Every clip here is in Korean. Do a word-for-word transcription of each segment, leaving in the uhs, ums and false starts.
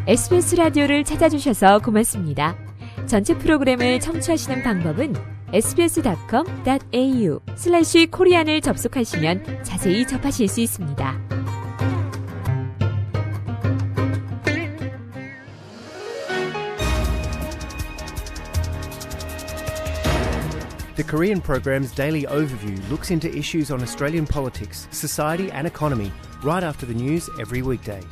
에스비에스 라디오를 찾아주셔서 고맙습니다. 전체 프로그램을 청취하시는 방법은 에스비에스닷컴 닷 에이유 슬래시 코리안을 접속하시면 자세히 접하실 수 있습니다. The Korean program's daily overview looks into issues on Australian politics, society and economy right after the news every weekday.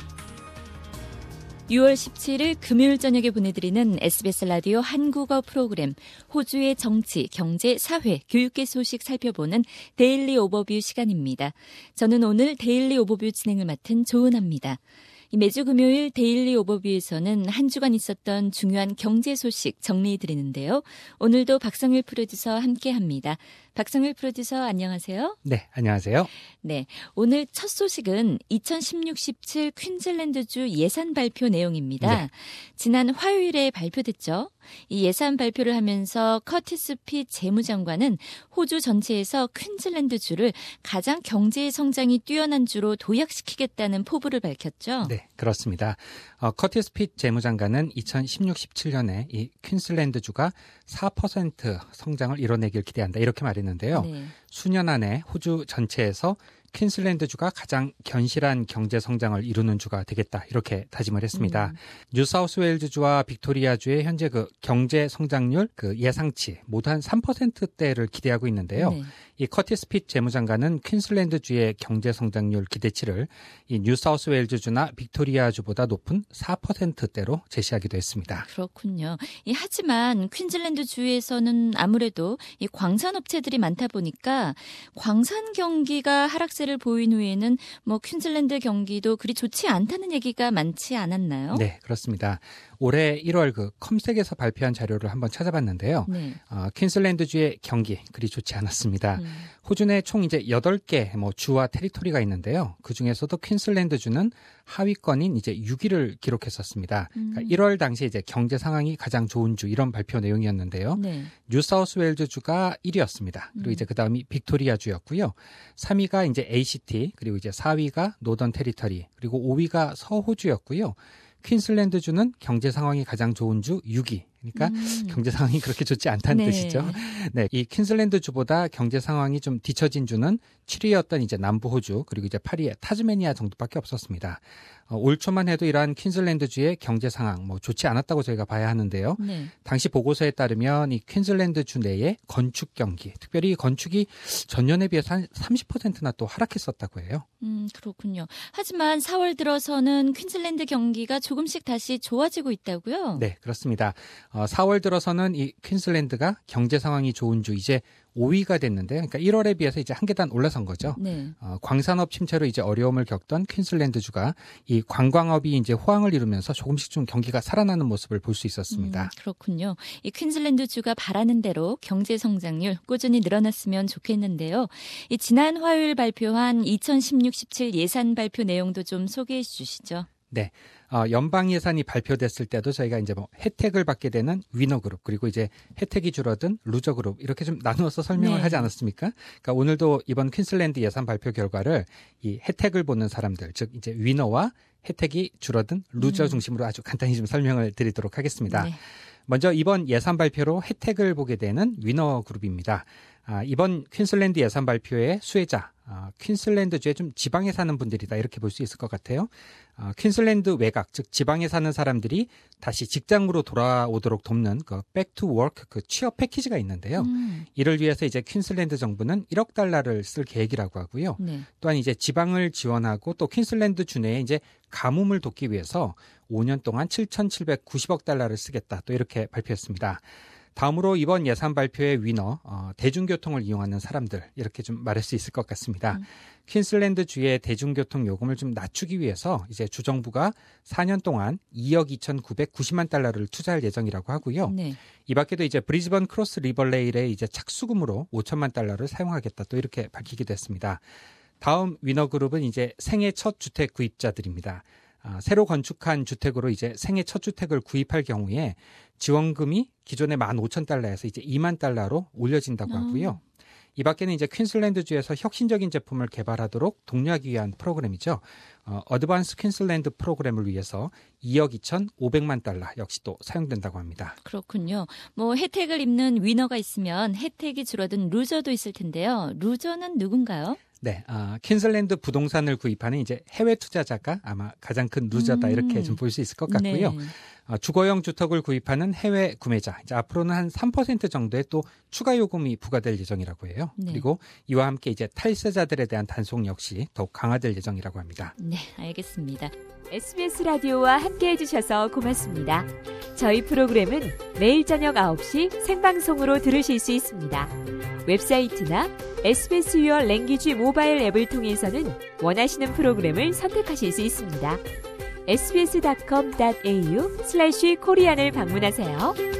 유월 십칠일 금요일 저녁에 보내드리는 에스비에스 라디오 한국어 프로그램 호주의 정치, 경제, 사회, 교육계 소식 살펴보는 데일리 오버뷰 시간입니다. 저는 오늘 데일리 오버뷰 진행을 맡은 조은하입니다. 매주 금요일 데일리 오버뷰에서는 한 주간 있었던 중요한 경제 소식 정리해드리는데요. 오늘도 박성일 프로듀서 함께합니다. 박성일 프로듀서 안녕하세요. 네, 안녕하세요. 네, 오늘 첫 소식은 이천십육 십칠 퀸즐랜드주 예산 발표 내용입니다. 네. 지난 화요일에 발표됐죠. 이 예산 발표를 하면서 커티스 핏 재무장관은 호주 전체에서 퀸즐랜드주를 가장 경제 성장이 뛰어난 주로 도약시키겠다는 포부를 밝혔죠. 네, 그렇습니다. 어, 커티스 핏 재무장관은 이천십육 십칠년에 이 퀸즐랜드주가 사 퍼센트 성장을 이뤄내길 기대한다 이렇게 말했는데요. 네. 수년 안에 호주 전체에서 퀸즐랜드주가 가장 견실한 경제 성장을 이루는 주가 되겠다 이렇게 다짐을 했습니다. 음. 뉴사우스웨일즈주와 빅토리아주의 현재 그 경제 성장률 그 예상치 모두 한 삼 퍼센트대를 기대하고 있는데요. 네. 이 커티스 핏 재무장관은 퀸즐랜드주의 경제 성장률 기대치를 이 뉴사우스웨일즈주나 빅토리아주보다 높은 사 퍼센트대로 제시하기도 했습니다. 그렇군요. 이, 하지만 퀸즐랜드주에서는 아무래도 이 광산업체들이 많다 보니까 광산 경기가 하락세를 보인 후에는 뭐 퀸즐랜드 경기도 그리 좋지 않다는 얘기가 많지 않았나요? 네, 그렇습니다. 올해 일월 그 컴색에서 발표한 자료를 한번 찾아봤는데요. 네. 어, 퀸즐랜드주의 경기 그리 좋지 않았습니다. 음. 호주 내 총 이제 여덟 개 뭐 주와 테리토리가 있는데요. 그 중에서도 퀸즐랜드주는 하위권인 이제 육 위를 기록했었습니다. 음. 그러니까 일월 당시에 이제 경제 상황이 가장 좋은 주 이런 발표 내용이었는데요. 네. 뉴사우스웨일즈주가 일 위였습니다. 그리고 음. 이제 그 다음이 빅토리아주였고요. 삼 위가 이제 에이씨티 그리고 이제 사 위가 노던 테리터리 그리고 오 위가 서호주였고요. 퀸즐랜드주는 경제 상황이 가장 좋은 주 육 위. 그러니까 음. 경제 상황이 그렇게 좋지 않다는 네. 뜻이죠. 네, 이 퀸즐랜드주보다 경제 상황이 좀 뒤처진 주는 칠 위였던 이제 남부 호주 그리고 이제 팔 위의 타즈메니아 정도밖에 없었습니다. 어, 올 초만 해도 이러한 퀸즐랜드주의 경제 상황 뭐 좋지 않았다고 저희가 봐야 하는데요. 네. 당시 보고서에 따르면 이 퀸즐랜드주 내의 건축 경기, 특별히 건축이 전년에 비해서 한 삼십 퍼센트나 또 하락했었다고 해요. 음, 그렇군요. 하지만 사월 들어서는 퀸즐랜드 경기가 조금씩 다시 좋아지고 있다고요? 네, 그렇습니다. 어, 사월 들어서는 이 퀸즐랜드가 경제 상황이 좋은 주 이제 오 위가 됐는데, 그러니까 일월에 비해서 이제 한 계단 올라선 거죠. 네. 어, 광산업 침체로 이제 어려움을 겪던 퀸즐랜드주가 이 관광업이 이제 호황을 이루면서 조금씩 좀 경기가 살아나는 모습을 볼 수 있었습니다. 음, 그렇군요. 이 퀸즐랜드주가 바라는 대로 경제 성장률 꾸준히 늘어났으면 좋겠는데요. 이 지난 화요일 발표한 이천십육 십칠 예산 발표 내용도 좀 소개해 주시죠. 네. 어, 연방 예산이 발표됐을 때도 저희가 이제 뭐 혜택을 받게 되는 위너 그룹 그리고 이제 혜택이 줄어든 루저 그룹 이렇게 좀 나누어서 설명을 네. 하지 않았습니까? 그러니까 오늘도 이번 퀸즐랜드 예산 발표 결과를 이 혜택을 보는 사람들, 즉 이제 위너와 혜택이 줄어든 루저 음. 중심으로 아주 간단히 좀 설명을 드리도록 하겠습니다. 네. 먼저 이번 예산 발표로 혜택을 보게 되는 위너 그룹입니다. 아, 이번 퀸즐랜드 예산 발표의 수혜자, 아, 퀸즐랜드주에 좀 지방에 사는 분들이다 이렇게 볼 수 있을 것 같아요. 아, 퀸즐랜드 외곽, 즉 지방에 사는 사람들이 다시 직장으로 돌아오도록 돕는 그 back to work 그 취업 패키지가 있는데요. 음. 이를 위해서 이제 퀸즐랜드 정부는 일억 달러를 쓸 계획이라고 하고요. 네. 또한 이제 지방을 지원하고 또 퀸즐랜드 주내에 이제 가뭄을 돕기 위해서 오 년 동안 칠천칠백구십억 달러를 쓰겠다 또 이렇게 발표했습니다. 다음으로 이번 예산 발표의 위너, 어, 대중교통을 이용하는 사람들 이렇게 좀 말할 수 있을 것 같습니다. 음. 퀸즐랜드주의 대중교통 요금을 좀 낮추기 위해서 이제 주정부가 사 년 동안 이억 이천구백구십만 달러를 투자할 예정이라고 하고요. 네. 이 밖에도 이제 브리즈번 크로스 리버레일의 이제 착수금으로 오천만 달러를 사용하겠다 또 이렇게 밝히기도 했습니다. 다음 위너 그룹은 이제 생애 첫 주택 구입자들입니다. 아, 새로 건축한 주택으로 이제 생애 첫 주택을 구입할 경우에 지원금이 기존의 만 오천 달러에서 이제 이만 달러로 올려진다고 하고요. 이 밖에는 이제 퀸슬랜드주에서 혁신적인 제품을 개발하도록 독려하기 위한 프로그램이죠. 어, 어드밴스 퀸슬랜드 프로그램을 위해서 이억 이천오백만 달러 역시 또 사용된다고 합니다. 그렇군요. 뭐 혜택을 입는 위너가 있으면 혜택이 줄어든 루저도 있을 텐데요. 루저는 누군가요? 네, 아, 퀸슬랜드 부동산을 구입하는 이제 해외 투자자가 아마 가장 큰 루저다 음. 이렇게 좀 볼 수 있을 것 같고요. 네. 어, 주거용 주택을 구입하는 해외 구매자, 이제 앞으로는 한 삼 퍼센트 정도의 또 추가 요금이 부과될 예정이라고 해요. 네. 그리고 이와 함께 이제 탈세자들에 대한 단속 역시 더욱 강화될 예정이라고 합니다. 네, 알겠습니다. 에스비에스 라디오와 함께해 주셔서 고맙습니다. 저희 프로그램은 매일 저녁 아홉 시 생방송으로 들으실 수 있습니다. 웹사이트나 에스비에스 유어 랭귀지 모바일 앱을 통해서는 원하시는 프로그램을 선택하실 수 있습니다. 에스비에스 닷컴 닷에이유 슬래시 코리안을 방문하세요.